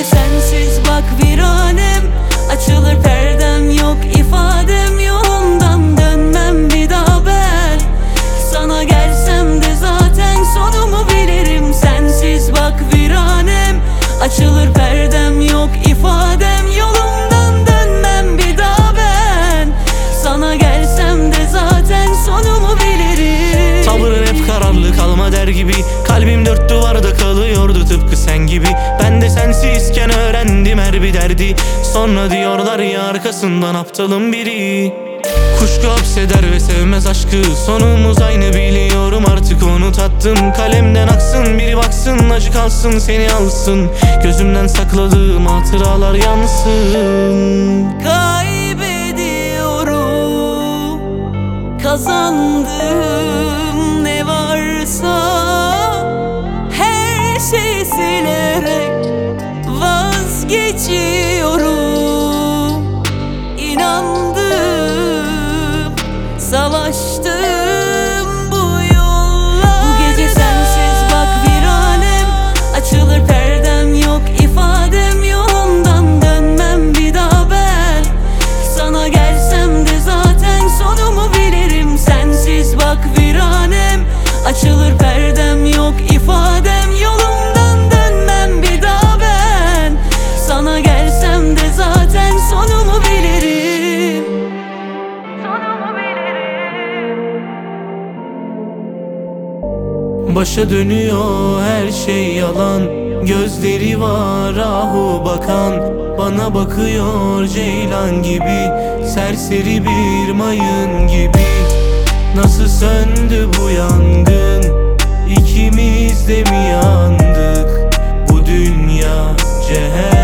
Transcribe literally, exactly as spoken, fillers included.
gece sensiz bak viranem, açılır perdem yok ifadem, yolumdan dönmem bir daha ben. Sana gelsem de zaten sonumu bilirim. Sensiz bak viranem, açılır perdem yok ifadem, yolumdan dönmem bir daha ben. Sana gelsem de zaten sonumu bilirim. Tavrın hep kararlı, kalma der gibi. Kalbim dört duvarda kalıyordu tıpkı sen gibi. Ben de sensizken öğrendim her bir derdi. Sonra diyorlar ya arkasından aptalın biri. Kuşku hapseder ve sevmez aşkı, sonumuz aynı biliyorum artık onu tattım. Kalemden aksın biri baksın, acı kalsın seni alsın, gözümden sakladığım hatıralar yansın. Kaybediyorum, kazandığım ne varsa her şeyi silerek vazgeçiyorum. İnandım, savaştım bu yollarda. Bu gece sensiz bak viranem, açılır perdem yok ifadem, yolumdan dönmem bir daha ben. Sana gelsem de zaten sonumu bilirim. Sensiz bak viranem, açılır perdem yok ifadem, yolumdan dönmem bir daha ben. Sana gelsem de zaten sonumu bilirim. Sonumu bilirim. Başa dönüyor her şey yalan, gözleri var ahu bakan. Bana bakıyor ceylan gibi, serseri bir mayın gibi. Nasıl söndü bu yangın, İkimiz de mi yandık? Bu dünya cehennem.